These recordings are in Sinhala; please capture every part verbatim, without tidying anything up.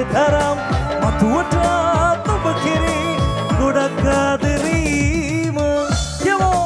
තරම් මතුවට ඔබ කෙරේ ගොඩක් ආදරීම යමෝ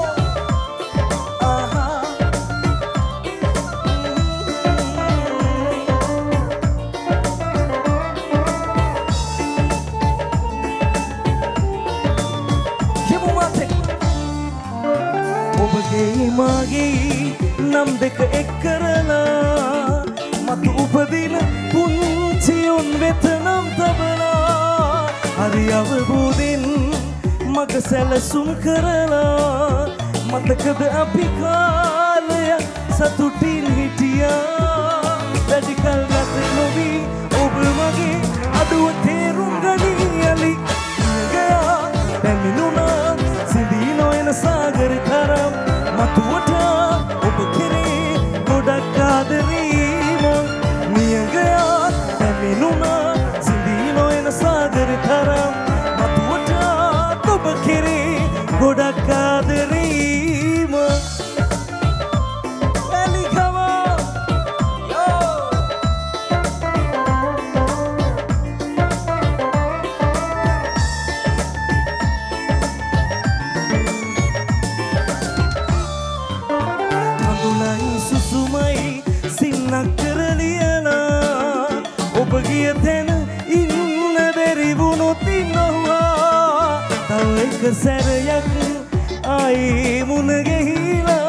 ඔබගේ මාගේ නම් දෙක එක් කරලා මතු උපදින පුංචියොන් වෙත නම් තබලා හරි අවබෝධෙන් මග සැලසුම් කරලා මතකද අපි කාලය සතුටින් හිටියා වැඩි කල් ගත නොවී ඔබ මගේ අඩුව තේරුම් ගනී යලි ගයා පැමිණුණා සිඳී නොයන සාගර තරම් මතුවට ඔබ කෙරේ ගොඩක් ආදරීම මිය ගයා පැමිණුණා සිඳී නොයන සාගර තරම් මතුවට ඔබ කෙරේ ගොඩක් ආදරීම සුසුමයි සින්නක් කරලියලා ඔබ ගිය තැන ඉන්න බැරි වුණොත් ඉන්නවා තව එක සැරයක් ආයේ මුණ ගැහිලා